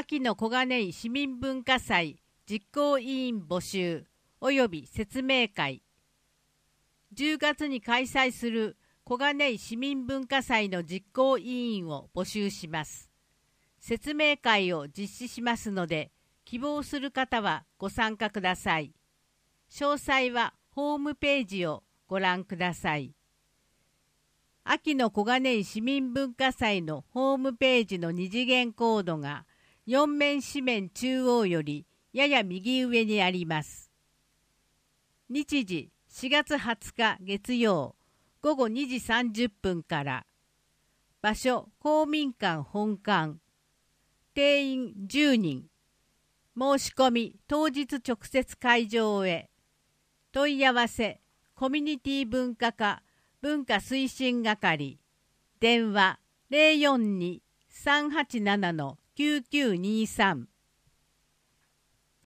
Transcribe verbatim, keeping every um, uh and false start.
秋の小金井市民文化祭実行委員募集及び説明会。じゅうがつに開催する小金井市民文化祭の実行委員を募集します。説明会を実施しますので、希望する方はご参加ください。詳細はホームページをご覧ください。秋の小金井市民文化祭のホームページの二次元コードがよん面紙面中央よりやや右上にあります。日時しがつはつか月曜午後にじさんじゅっぷんから。場所公民館本館。定員じゅうにん。申し込み当日直接会場へ。問い合わせコミュニティ文化課文化推進係。電話 ゼロよんに さんはちなな きゅうきゅうにさん